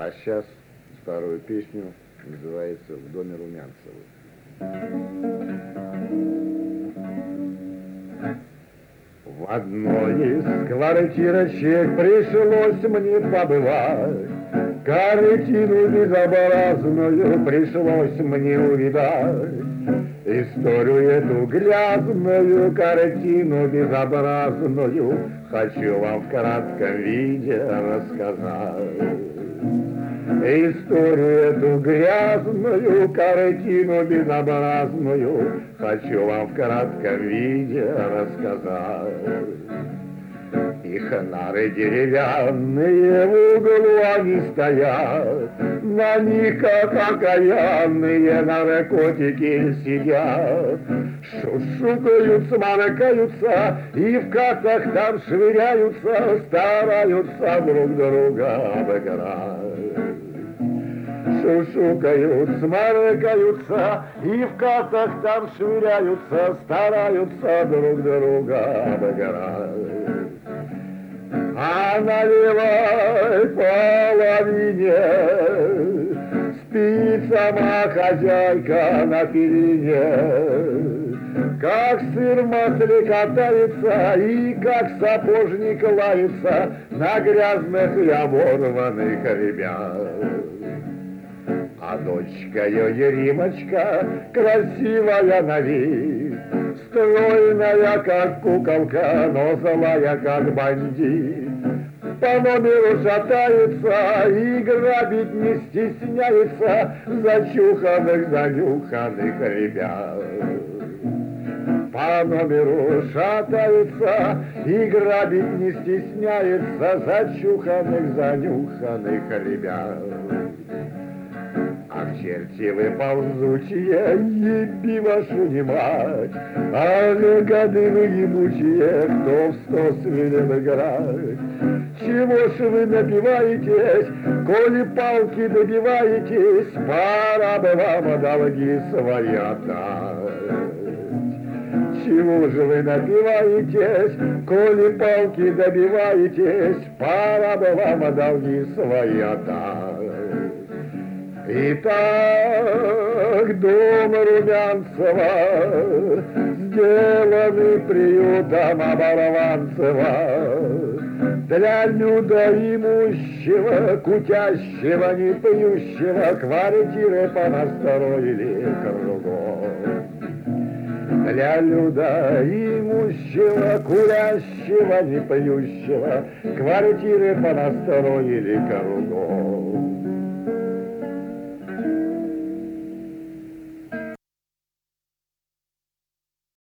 А сейчас старую песню, называется «В доме Румянцевых». В одной из квартирочек пришлось мне побывать, картину безобразную пришлось мне увидать. Историю эту грязную, картину безобразную хочу вам в кратком виде рассказать. Историю эту грязную, картину безобразную хочу вам в кратком виде рассказать. Их нары деревянные, в углу они стоят, на них, как окаянные, наркотики сидят. Шушукаются, маркаются, и в картах там швыряются, стараются друг друга обыграть. Шушукаются, маркаются, и в картах там швыряются, стараются друг друга обыграть. А на левой половине спит сама хозяйка на перине. Как сыр в масле катается и как сапожник лается на грязных и оборванных ребят. А дочка ее Римочка красивая на вид, стройная, как куколка, но злая, как бандит. По номеру шатается и грабить не стесняется зачуханных, занюханных ребят. По номеру шатается и грабить не стесняется зачуханных, занюханных ребят. Ах, черти вы ползучие, еби вашу не мать, ах, годы вы ебучие, кто в 100 свинен играть. Чего ж вы набиваетесь, коли палки добиваетесь, пора бы вам долги свои отдать. Чего же вы набиваетесь, коли палки добиваетесь, пора бы вам долги свои отдать. Итак, дом Румянцева, сделанный приютом оборванцева, для люда имущего, кутящего, не пьющего, квартиры понастроили кругом. Для люда имущего, курящего, не пьющего, квартиры понастроили кругом.